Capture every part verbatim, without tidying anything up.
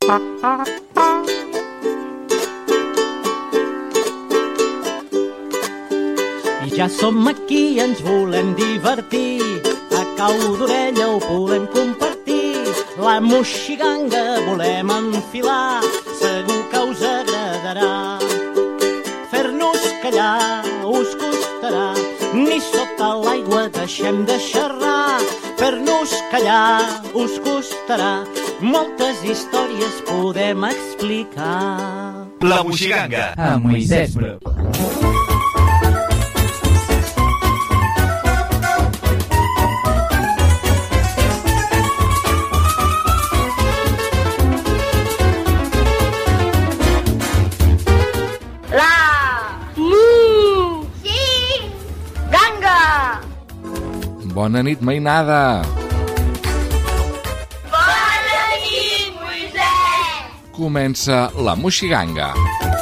I ja som aquí, ens volem divertir, a cau d'orella ho volem compartir. La moixiganga volem enfilar, segur que us agradarà. Fer-nos callar us costarà, ni sota l'aigua deixem de xerrar. Fer-nos callar us costarà, moltes històries podem explicar. La moixiganga amb Moisès Bru. Bona nit, mainada! Bona nit, Moisès! Comença la moixiganga.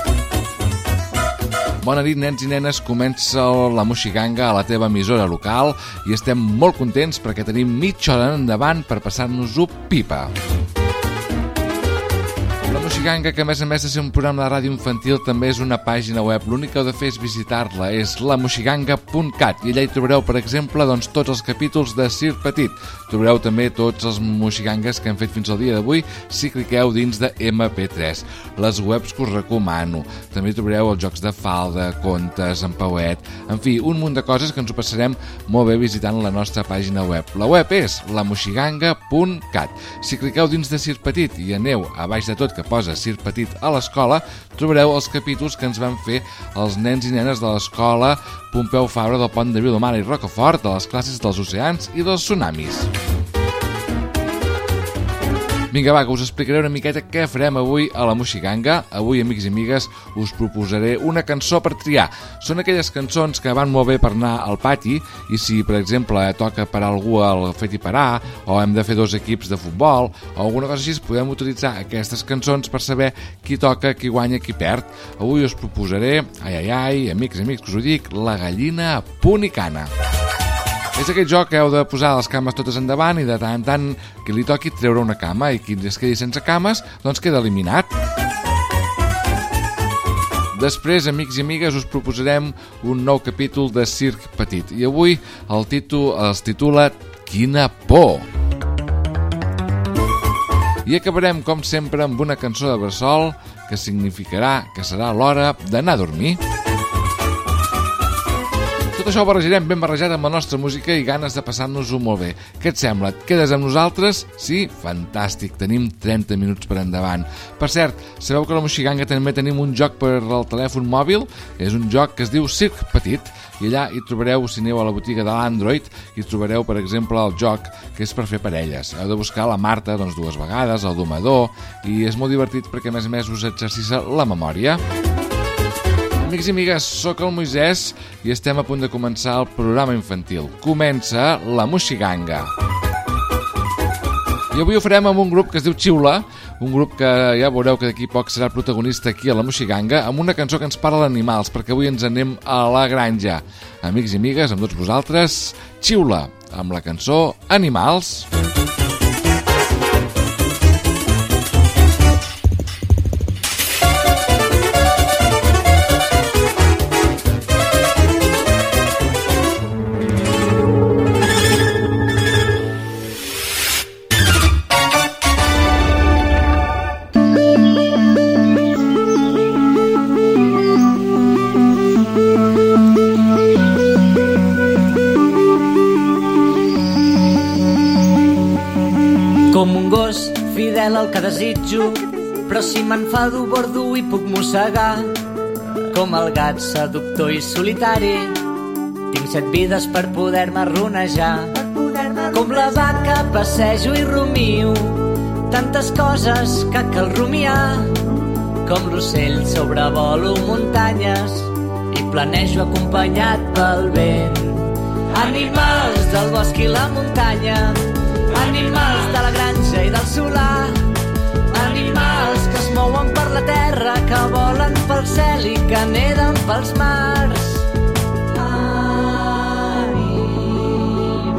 Bona nit, nens i nenes, comença la moixiganga a la teva emissora local i estem molt contents perquè tenim mitja hora endavant per passar-nos-ho pipa. La moixiganga, que a més a més de ser un programa de ràdio infantil, també és una pàgina web. L'únic que heu de fer és visitar-la, és la moixiganga punt cat, i allà hi trobareu, per exemple, doncs, tots els capítols de Sir Petit. Trobareu també tots els moixigangues que hem fet fins al dia d'avui si cliqueu dins de eme pe tres. Les webs que us recomano. També trobareu els jocs de falda, contes, en pauet, en fi, un munt de coses que ens ho passarem molt bé visitant la nostra pàgina web. La web és la moixiganga punt cat. Si cliqueu dins de Sir Petit i aneu a baix de tot que posa Sir Petit a l'escola, trobareu els capítols que ens van fer els nens i nenes de l'escola Pompeu Fabra del Pont de Vilomara i Rocafort, de les classes dels oceans i dels tsunamis. Vinga, va, que us explicaré una miqueta què farem avui a la moixiganga. Avui, amics i amigues, us proposaré una cançó per triar. Són aquelles cançons que van molt bé per anar al pati i si, per exemple, toca parar algú al fet i parar o hem de fer dos equips de futbol o alguna cosa així, podem utilitzar aquestes cançons per saber qui toca, qui guanya, qui perd. Avui us proposaré, ai, ai, ai, amics, amics, que us ho dic, la gallina punicana. És aquell joc que heu de posar les cames totes endavant i de tant en tant qui li toqui treure una cama i qui es quedi sense cames doncs queda eliminat. Després, amics i amigues, us proposarem un nou capítol de Circ Petit i avui el títol es titula Quina por! I acabarem, com sempre, amb una cançó de bressol que significarà que serà l'hora d'anar a dormir. Tot això ho barrejarem ben barrejat amb la nostra música i ganes de passar-nos-ho molt bé. Què et sembla? Et quedes amb nosaltres? Sí? Fantàstic, tenim trenta minuts per endavant. Per cert, sabeu que a la moixiganga també tenim un joc per al telèfon mòbil? És un joc que es diu Circ Petit i allà hi trobareu, si aneu a la botiga de l'Android, hi trobareu, per exemple, el joc que és per fer parelles. Heu de buscar la Marta doncs, dues vegades, el domador, i és molt divertit perquè, a més a més, us exercita la memòria. Amics i amigues, sóc el Moisès i estem a punt de començar el programa infantil. Comença la moixiganga. I avui ho farem amb un grup que es diu Xiula, un grup que ja veureu que d'aquí poc serà protagonista aquí a la moixiganga, amb una cançó que ens parla d'animals, perquè avui ens anem a la granja. Amics i amigues, amb tots vosaltres, Xiula, amb la cançó Animals. Com un gos fidel al que desitjo, però si m'enfado bordo i puc mossegar. Com el gat seductor i solitari, tinc set vides per poder-me ronejar. Com la vaca passejo i rumio, tantes coses que cal rumiar. Com l'ocell sobrevolo muntanyes i planejo acompanyat pel vent. Animals del bosc i la muntanya, animals de la granja i del solar, animals que es mouen per la terra, que volen pel cel i que neden pels mars.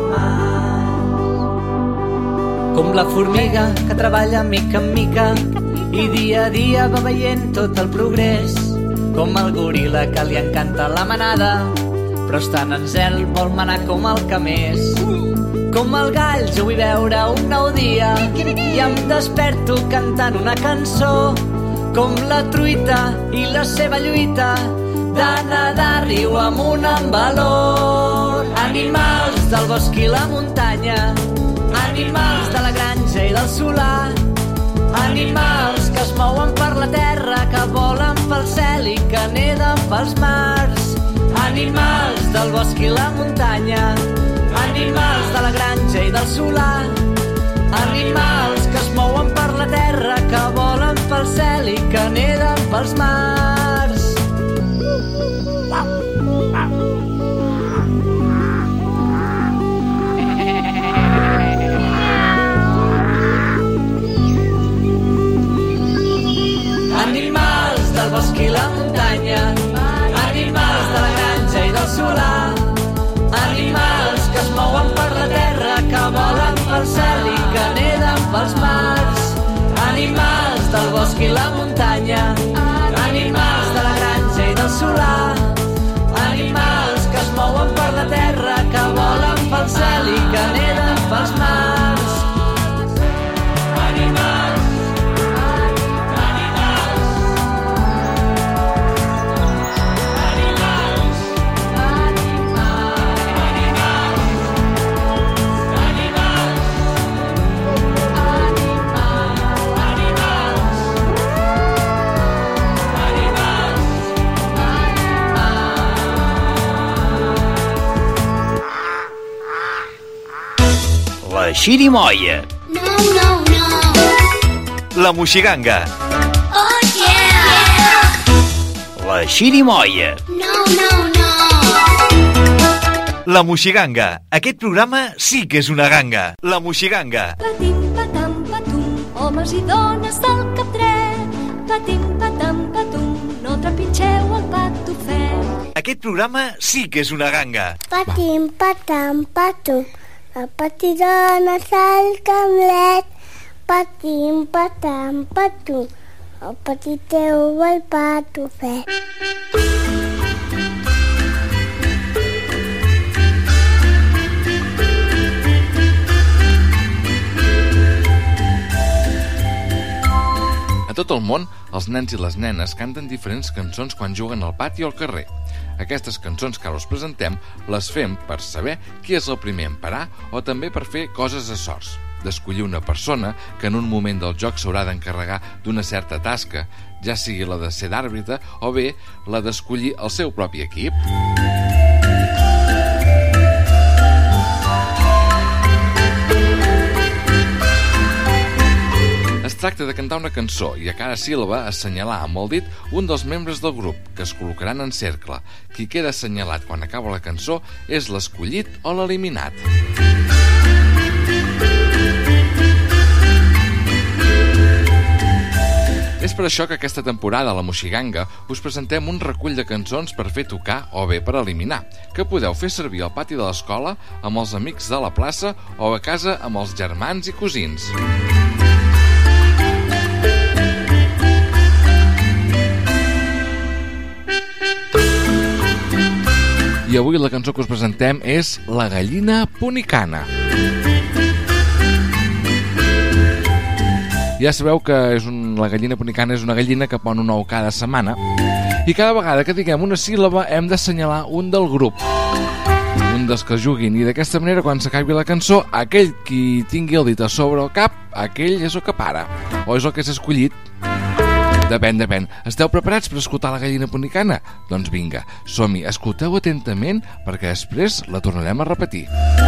Animals. Com la formiga que treballa mica en mica i dia a dia va veient tot el progrés, com el goril·la que li encanta la manada, però estant en zel vol manar com el que més. Com el gall jo vull veure un nou dia i em desperto cantant una cançó, com la truita i la seva lluita de nedar riu amunt amb valor. Animals del bosc i la muntanya, animals de la granja i del solar, animals que es mouen per la terra, que volen pel cel i que neden pels mars. Animals del bosc i la muntanya, animals de la granja i del solar, animals que es mouen per la terra, que volen pel cel i que neden pels mars. Animals del bosc i la muntanya, animals de la granja i del solar, animals que es mouen per la terra, que volen pel cel i que neden pels mars. Animals del bosc i la muntanya, animals de la granja i del solar, animals que es mouen per la terra, que volen pel cel i que neden pels mars. Animals, la xirimoia, No, no, no. la moixiganga, Oh, yeah. la xirimoia, No, no, no. la moixiganga. Aquest programa sí que és una ganga. La moixiganga. Patim, patam, patum, homes i dones del cap dret. Patim, patam, patum, no trepitgeu el patufet. Aquest programa sí que és una ganga. Patim, patam, patum, la petitona al camlet. Patim, patam, patum, el petiteu el patufet. A tot el món, els nens i les nenes canten diferents cançons quan juguen al pati o al carrer. Aquestes cançons que ara us presentem les fem per saber qui és el primer en parar o també per fer coses a sorts. D'escollir una persona que en un moment del joc s'haurà d'encarregar d'una certa tasca, ja sigui la de ser d'àrbitre o bé la d'escollir el seu propi equip. Es tracta de cantar una cançó i a cada síl·laba assenyalar amb el dit un dels membres del grup, que es col·locaran en cercle. Qui queda assenyalat quan acaba la cançó és l'escollit o l'eliminat. És per això que aquesta temporada a la Moixiganga us presentem un recull de cançons per fer tocar o bé per eliminar, que podeu fer servir al pati de l'escola, amb els amics de la plaça o a casa amb els germans i cosins. I avui la cançó que us presentem és La gallina punicana. Ja sabeu que és un, la gallina punicana és una gallina que pon un ou cada setmana i cada vegada que diguem una síl·laba hem d'assenyalar un del grup, un dels que juguin, i d'aquesta manera quan s'acabi la cançó aquell qui tingui el dit a sobre el cap, aquell és el que para o és el que s'ha escollit. Depèn, depèn. Esteu preparats per escoltar la gallina punicana? Doncs vinga, som-hi, escolteu atentament perquè després la tornarem a repetir.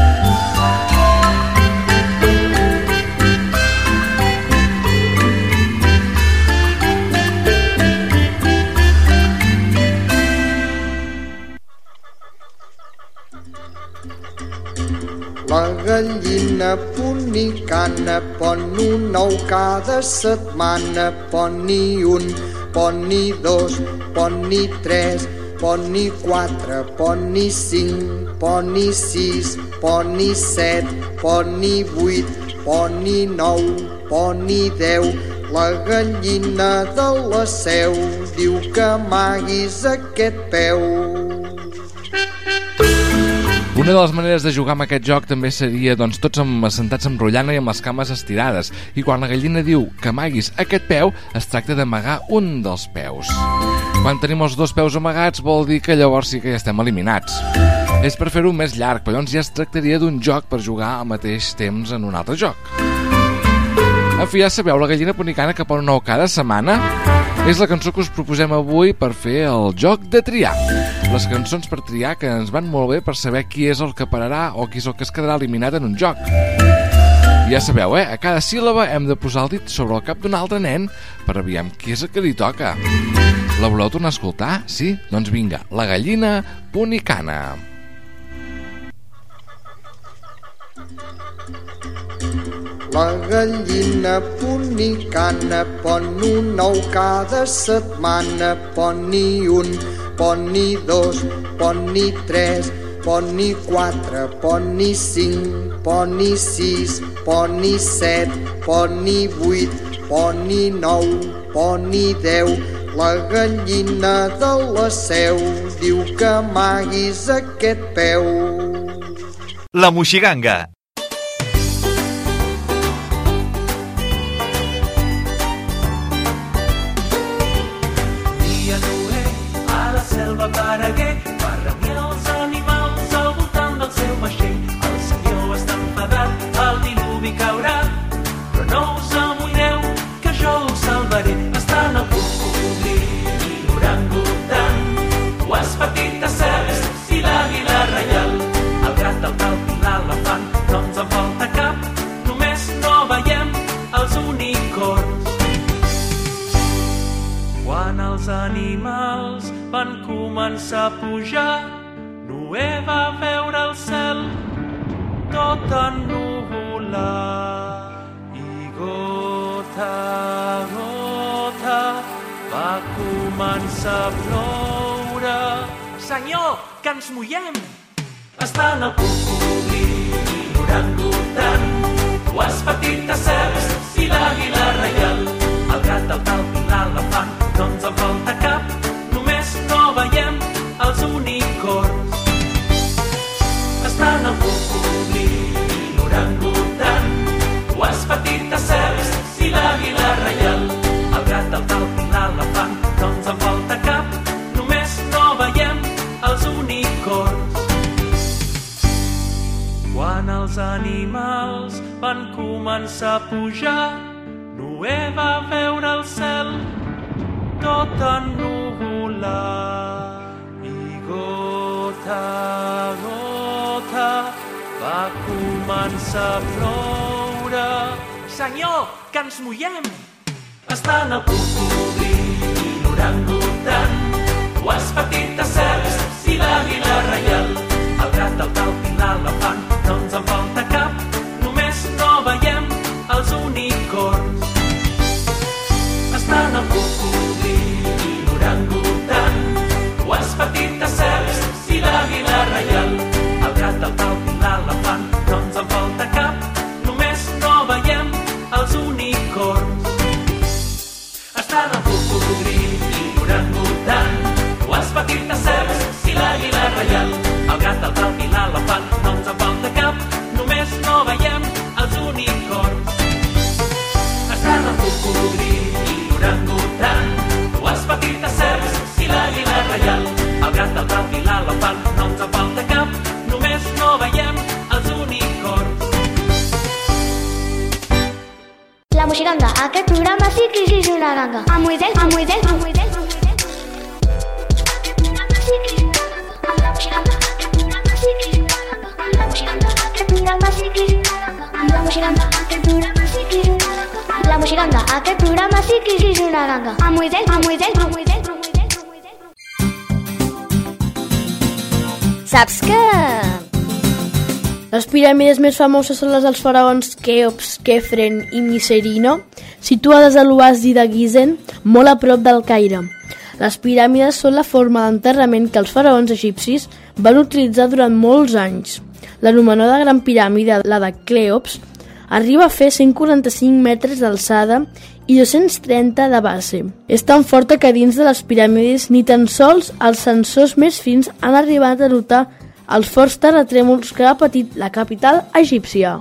La gallina punicana pon un ou cada setmana, pon-hi un, pon-hi dos, pon-hi tres, pon-hi quatre, pon-hi cinc, pon-hi sis, pon-hi set, pon-hi vuit, pon-hi nou, pon-hi deu. La gallina de la Seu diu que amaguis aquest peu. Una de les maneres de jugar amb aquest joc també seria doncs, tots amb, assentats amb rotllana i amb les cames estirades. I quan la gallina diu que amaguis aquest peu, es tracta d'amagar un dels peus. Quan tenim els dos peus amagats vol dir que llavors sí que ja estem eliminats. És per fer-ho més llarg, però llavors ja es tractaria d'un joc per jugar al mateix temps en un altre joc. En fi, ja sabeu, la gallina punicana que pon un ou cada setmana és la cançó que us proposem avui per fer el joc de triar. Les cançons per triar que ens van molt bé per saber qui és el que pararà o qui és el que es quedarà eliminat en un joc. Ja sabeu, eh? A cada síl·laba hem de posar el dit sobre el cap d'un altre nen per aviam qui és el que li toca. La voleu tornar a escoltar? Sí? Doncs vinga, la gallina punicana. La gallina punicana pon un ou cada setmana, pon-n'hi un, pon-n'hi dos, pon-n'hi tres, pon-n'hi quatre, pon-n'hi cinc, pon-n'hi sis, pon-n'hi set, pon-n'hi vuit, pon-n'hi nou, pon-n'hi deu. La gallina de la Seu diu que amaguis aquest peu. La Moixiganga. Aparegué, va reunir els animals al voltant del seu vaixell. El senyor està enfadat, el diluvi caurà, però no us amoïneu, que jo us salvaré. Estan el cocodril i l'orangutan, dues petites serps i l'àguila reial. El gat, el talp i l'elefant, no ens en falta cap, només no veiem els unicorns. Quan els animals van començar a pujar, Noé va veure el cel tot ennuvolat i gota a gota va començar a ploure. Senyor, que ens mullem! Estan el cocodril i l'orangutan, dues petites serps i l'àguila reial. El gat, el talp i l'elefant, no ens en falta cap, no veiem els unicorns. Estan el cocodril i l'orangutan, dues petites serps i l'àguila reial. El gat, el talp i l'elefant, no ens en falta cap, només no veiem els unicorns. Quan els animals van començar a pujar, Noé va veure el cel tot ennuvolat i gota a gota va començar a ploure. Senyor, que ens mullem! Estan el cocodril i l'orangutan, dues petites serps i l'àguila reial. El gat, el talp i l'elefant, no ens en falta cap, només no veiem els unicorns. Estan el cocodril i l'orangutan, dues petites serps i l'àguila reial. El gat, el talp i l'elefant, no ens en falta cap, només no veiem els unicorns. Estan el cocodril i l'orangutan, dues petites serps i l'àguila reial. El gat, el talp i l'elefant, no ens en falta cap, només no veiem els unicorns. Estan el cocodril i l'orangutan, dues petites serps i l'àguila reial. El gat, el talp i l'elefant, no ens en falta cap, només no veiem els unicorns. La Moixiganga, aquest programa sí que és una ganga. A Moisés, a Moisés, a Moisés, a Moisés. La Moixiganga, aquest programa sí que és una ganga. A Moisés, a Moisés, a Moisés, a Moisés, a Moisés. Saps que... Les piràmides més famoses són les dels faraons Queops, Quefren i Miserino, situades a l'oasi de Gizeh, molt a prop del Caire. Les piràmides són la forma d'enterrament que els faraons egipcis van utilitzar durant molts anys. L'anomenada Gran Piràmide, la de Cleops, Arriba a fer cent quaranta-cinc metres d'alçada i dos-cents trenta de base. És tan forta que dins de les piràmides ni tan sols els sensors més fins han arribat a notar els forts terratrèmols que ha patit la capital egípcia.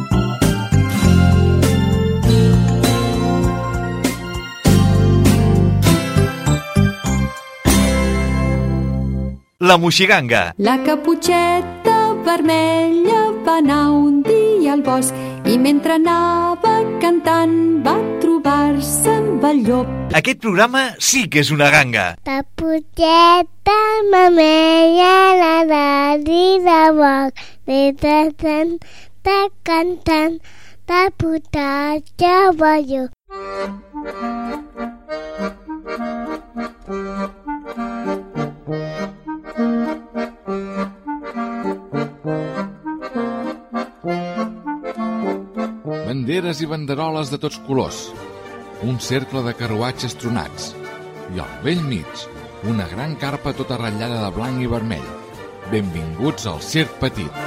La Moixiganga. La Caputxeta Vermella va anar un dia al bosc i mentre anava cantant va trobar-se amb el llop. Aquest programa sí que és una ganga. Caputxeta vermella la nariz de boc, mentre canta cantant de putatge ballo. Banderes i banderoles de tots colors, un cercle de carruatges tronats i al vell mig una gran carpa tota ratllada de blanc i vermell. Benvinguts al Circ Petit.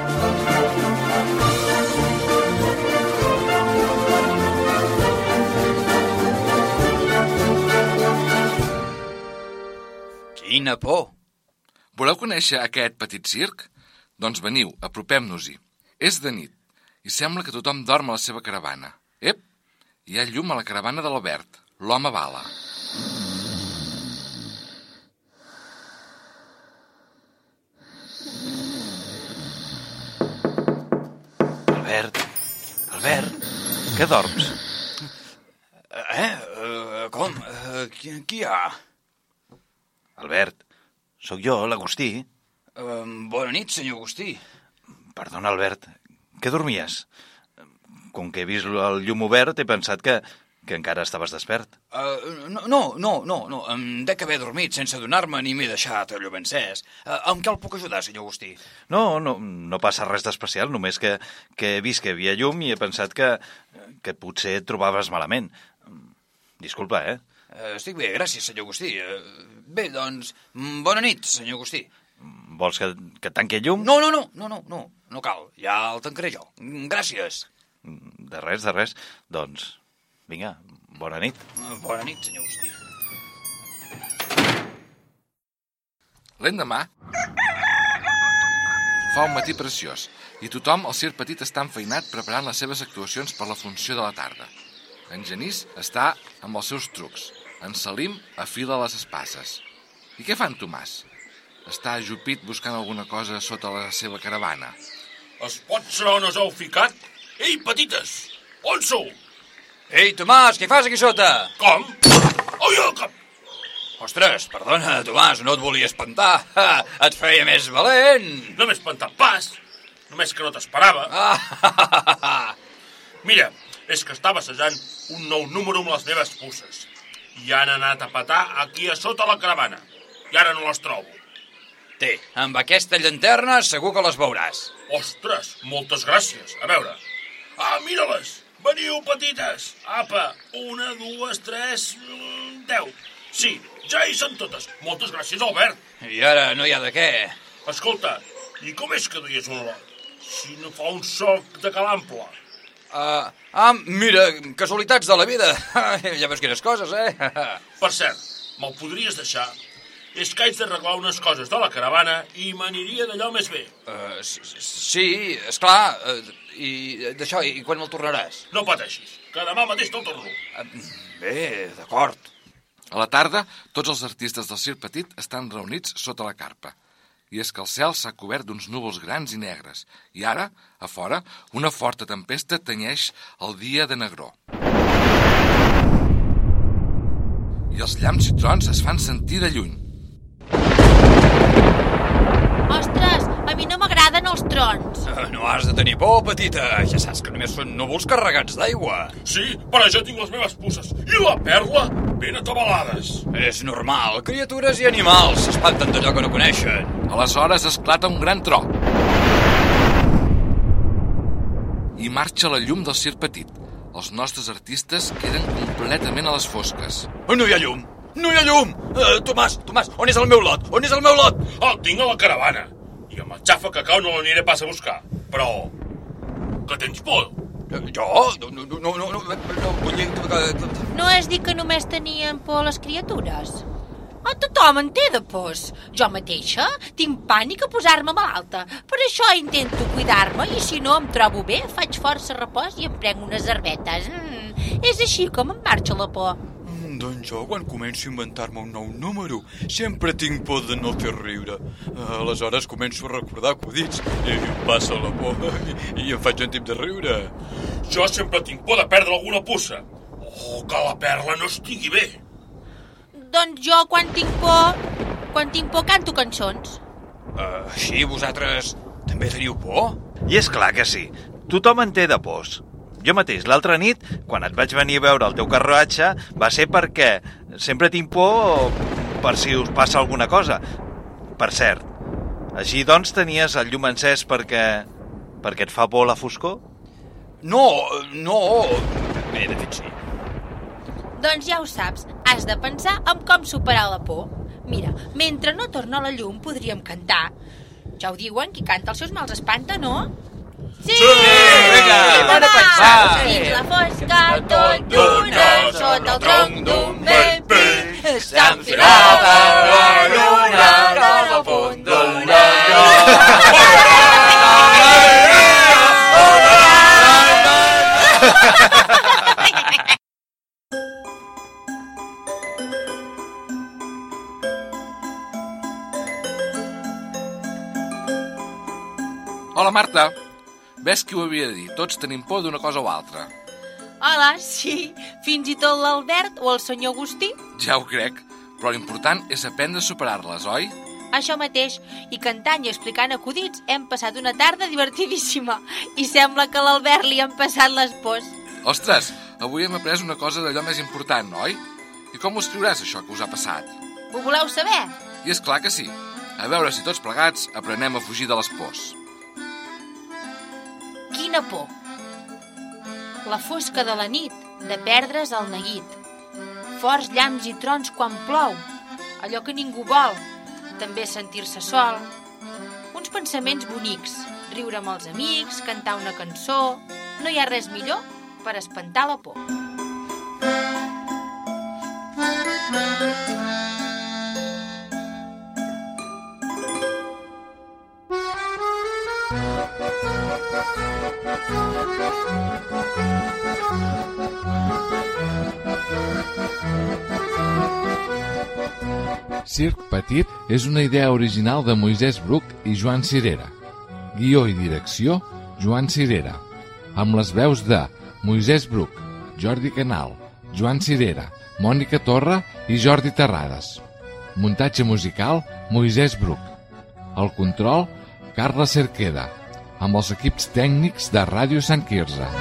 Quina por! Voleu conèixer aquest petit circ? Doncs veniu, apropem-nos-hi. És de nit i sembla que tothom dorm a la seva caravana. Ep, hi ha llum a la caravana de l'Albert, l'home bala. Albert, Albert, que dorms? Eh? Uh, com? Uh, qui, qui hi ha? Albert, sóc jo, l'Agustí. Uh, bona nit, senyor Agustí. Perdona, Albert, què dormies? Com que he vist el llum obert, he pensat que, que encara estaves despert. Uh, no, no, no, no, no. Em dec haver dormit sense adonar-me ni m'he deixat el llum encès. Uh, amb què el puc ajudar, senyor Agustí? No, no, no passa res d'especial, només que, que he vist que hi havia llum i he pensat que, que potser et trobaves malament. Disculpa, eh? Uh, estic bé, gràcies, senyor Agustí. Uh, bé, doncs, bona nit, senyor Agustí. Vols que, que tanqui el llum? No, no, no, no, no, no, no cal, ja el tancaré jo. Gràcies. De res, de res. Doncs, vinga, bona nit. Bona nit, senyor Agustí. L'endemà fa un matí preciós i tothom al Circ Petit està enfeinat preparant les seves actuacions per la funció de la tarda. En Genís està amb els seus trucs. En Salim afila les espasses. I què fa en Tomàs? Està ajupit buscant alguna cosa sota la seva caravana. Es pot saber on us heu ficat? Ei, petites, on sou? Ei, Tomàs, què fas aquí sota? Com? Oi, el cap! Ostres, perdona, Tomàs, no et volia espantar. Ha, et feia més valent. No m'he espantat pas, només que no t'esperava. Ah, Mira, és que estava assajant un nou número amb les meves puces. I han anat a petar aquí a sota la caravana. I ara no les trobo. Té, amb aquesta llanterna segur que les veuràs. Ostres, moltes gràcies. A veure. Ah, mira-les. Veniu, petites. Apa, una, dues, tres, deu. Sí, ja hi són totes. Moltes gràcies, Albert. I ara no hi ha de què. Escolta, i com és que duies un lot? Si no fa un soc de calample. Uh, ah, mira, casualitats de la vida. Ja veus quines coses, eh? Per cert, me'l podries deixar? És que haig d'arreglar unes coses de la caravana i m'aniria d'allò més bé. Uh, sí, esclar. Uh, I d'això, i quan me'l tornaràs? No pateixis, que demà mateix te'l torno. Uh, bé, d'acord. A la tarda, tots els artistes del Circ Petit estan reunits sota la carpa. I és que el cel s'ha cobert d'uns núvols grans i negres. I ara, a fora, una forta tempesta tenyeix el dia de negror. I els llamps i trons es fan sentir de lluny. Ostres, a mi no m'agraden els trons. Uh, no has de tenir por, petita. Ja saps que només són núvols carregats d'aigua. Sí, per això tinc les meves puces. I la perla ben atabalades. És normal. Criatures i animals s'espanten d'allò que no coneixen. Aleshores esclata un gran tro. I marxa la llum del Circ Petit. Els nostres artistes queden completament a les fosques. No hi ha llum! No hi ha llum! Uh, Tomàs, Tomàs, on és el meu lot? On és el meu lot? El tinc a la caravana. I amb el xafa que cau no l'aniré pas a buscar. Però... que tens por? Jo? No, no, no, no, no, no vull dir que... No has dit que només tenien por les criatures? Oh, tothom en té de pors. Jo mateixa tinc pànic a posar-me malalta. Per això intento cuidar-me i si no em trobo bé, faig força repòs i em prenc unes herbetes. Mm, és així com em marxa la por. Mm, doncs jo, quan començo a inventar-me un nou número, sempre tinc por de no fer riure. Aleshores començo a recordar acudits i em passa la por i, i em faig un tip de riure. Jo sempre tinc por de perdre alguna puça. Oh, que la perla no estigui bé. Doncs jo, quan tinc por, quan tinc por canto cançons. Uh, així vosaltres també teniu por? I és clar que sí. Tothom en té de pors. Jo mateix, l'altra nit, quan et vaig venir a veure el teu carruatge, va ser perquè sempre tinc por per si us passa alguna cosa. Per cert, així doncs tenies el llum encès perquè... perquè et fa por la foscor? No, no... Bé, de fet sí. Doncs ja ho saps, has de pensar en com superar la por. Mira, mentre no torna la llum podríem cantar. Ja ho diuen, qui canta els seus mals espanta, no? Sí! Sí! Vinga! Bona pensar! Dins la fosca, tot d'una, sota el tronc d'un vell pi, s'enfilava la lluna com a punt d'una Hola, Marta. Ves qui ho havia de dir? Tots tenim por d'una cosa o altra. Hola, sí. Fins i tot l'Albert o el senyor Agustí. Ja ho crec, però l'important és aprendre a superar-les, oi? Això mateix. I cantant i explicant acudits hem passat una tarda divertidíssima. I sembla que a l'Albert li han passat les pors. Ostres, avui hem après una cosa d'allò més important, oi? I com ho escriuràs, això que us ha passat? Ho voleu saber? I és clar que sí. A veure si tots plegats aprenem a fugir de les pors. Quina por! La fosca de la nit, de perdre's el neguit. Forts llamps i trons quan plou, allò que ningú vol. També sentir-se sol. Uns pensaments bonics, riure amb els amics, cantar una cançó... No hi ha res millor per espantar la por. Circ Petit és una idea original de Moisès Bruc i Joan Cirera. Guió i direcció, Joan Cirera. Amb les veus de Moisès Bruc, Jordi Canal, Joan Cirera, Mònica Torra i Jordi Terrades. Muntatge musical, Moisès Bruc. El control, Carla Cerqueda. Amb els equips tècnics de Ràdio Sant Quirze.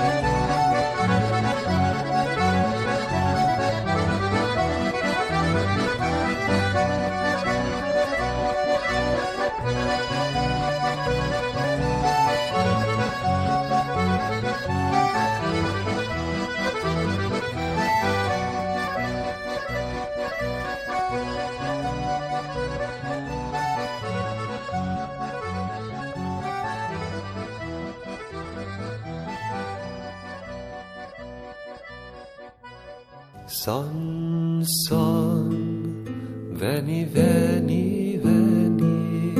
Son, son, veni, veni, veni.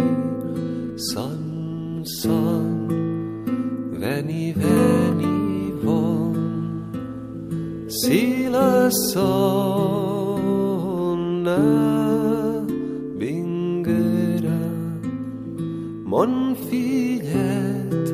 Son, son, veni, veni, von. Si la sona vinguera, mon fillet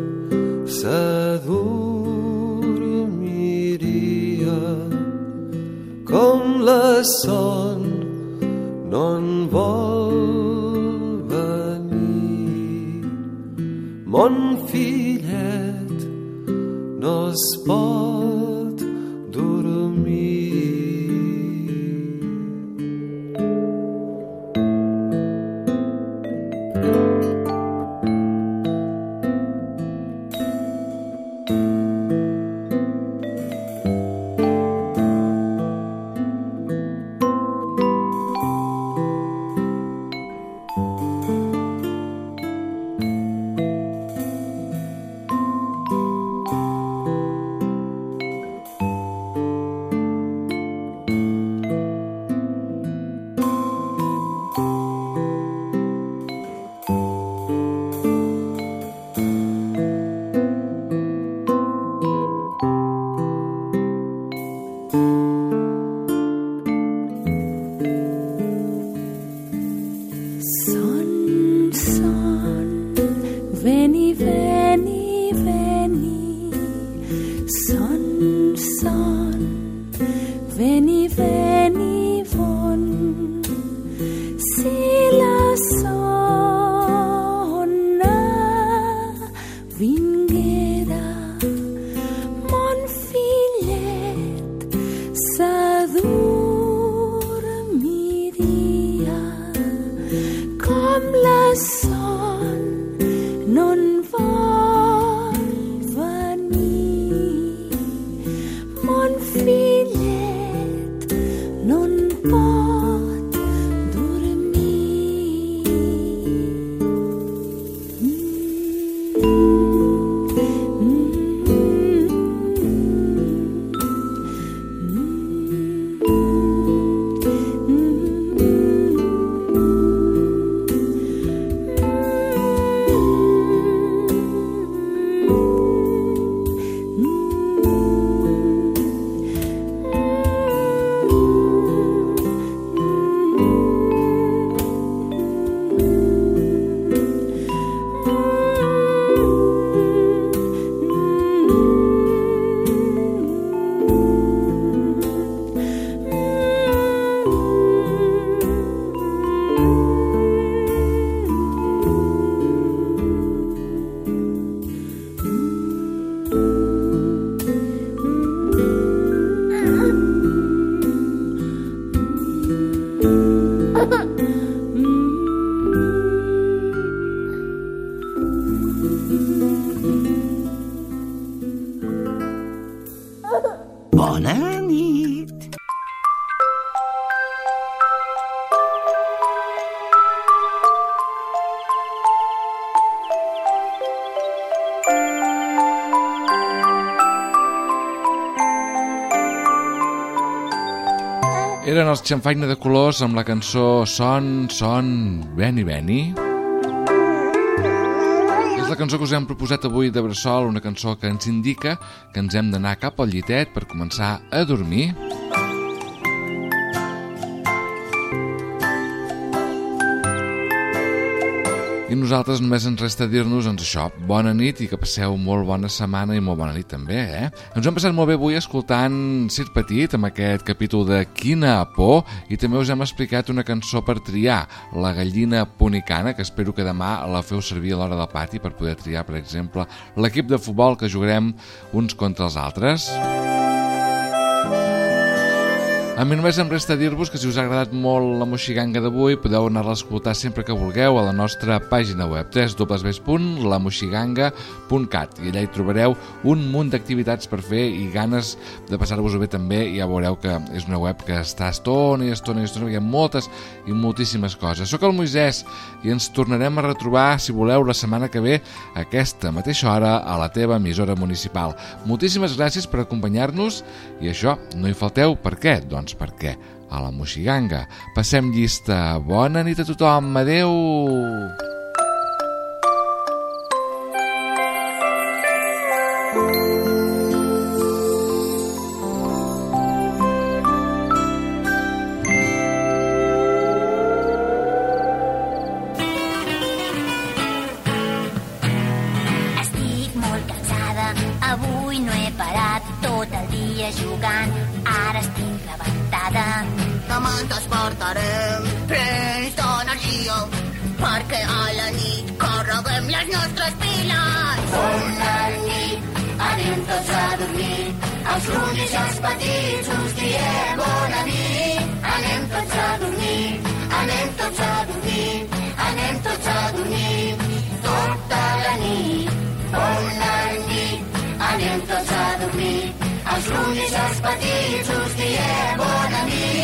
s'adormiria. Com la son no en vol venir, mon fillet no es pot dormir. Eren els Xamfaina de Colors amb la cançó Son, Son, Beni, Beni. És la cançó que us hem proposat avui de bressol, una cançó que ens indica que ens hem d'anar cap al llitet per començar a dormir. I nosaltres només ens resta dir-nos doncs això, bona nit i que passeu molt bona setmana i molt bona nit també, eh? Ens ho hem passat molt bé avui escoltant Sir Petit amb aquest capítol de Quina por, i també us hem explicat una cançó per triar, La gallina punicana, que espero que demà la feu servir a l'hora del pati per poder triar, per exemple, l'equip de futbol que jugarem uns contra els altres. A mi només em resta dir-vos que si us ha agradat molt la moixiganga d'avui podeu anar-la a escoltar sempre que vulgueu a la nostra pàgina web w w w punt la moixiganga punt cat, i allà hi trobareu un munt d'activitats per fer i ganes de passar-vos-ho bé també, i ja veureu que és una web que està estona i estona i estona, hi ha moltes i moltíssimes coses. Soc el Moisès i ens tornarem a retrobar, si voleu, la setmana que ve a aquesta mateixa hora a la teva emissora municipal. Moltíssimes gràcies per acompanyar-nos i això, no hi falteu. Per què? Doncs perquè a la moixiganga passem llista. Bona nit a tothom, adeu! Estic molt cansada, avui no he parat tot el dia jugant, ara estic rebentada. Demà ens despertarem plens d'energia, perquè a la nit carreguem les nostres piles. Bona nit, anem tots a dormir, els grans i els petits us diem bona nit. Anem tots a dormir, anem tots a dormir, anem tots a dormir, tota la nit. Bona nit, anem tots a dormir, els grans i els petits us diem bona nit.